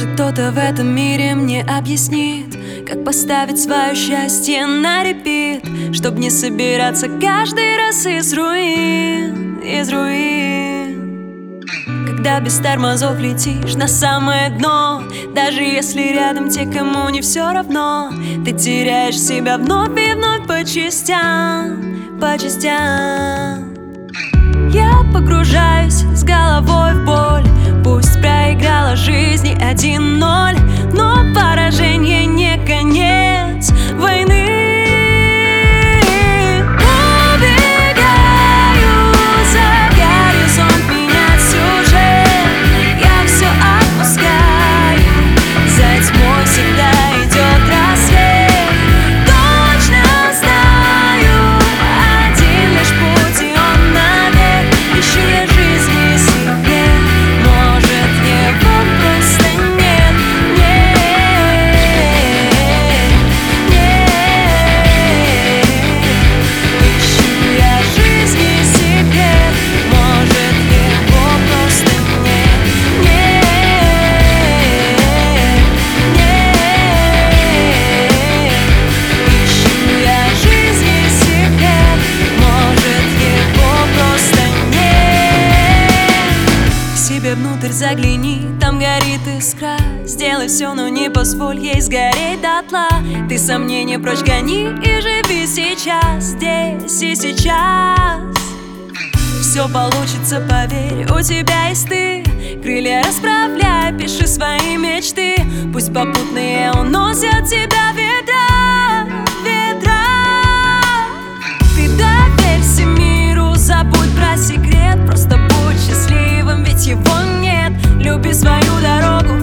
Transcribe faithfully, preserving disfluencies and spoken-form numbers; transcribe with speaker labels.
Speaker 1: Может, кто-то в этом мире мне объяснит, как поставить свое счастье на репит, чтоб не собираться каждый раз из руин, из руин. Когда без тормозов летишь на самое дно, даже если рядом те, кому не все равно, ты теряешь себя вновь и вновь по частям, по частям. Я погружаюсь с головой в боль. Пусть проиграла жизнь не один ноль, но поражение не конец войны. Убегаю за горизонт, менять сюжет. Я все отпускаю, за тьмой всегда идет рассвет. Точно знаю, один лишь путь, и он навек. Ищу я жизни себе. Внутрь загляни, там горит искра. Сделай все, но не позволь ей сгореть дотла. Ты сомнения прочь гони и живи сейчас, здесь и сейчас. Все получится, поверь, у тебя есть ты. Крылья расправляй, пиши свои мечты. Пусть попутные уносят тебя ветра, ветра. Ты доверься миру, забудь про секрет. Просто будь счастливым, ведь его нет. Люби свою дорогу.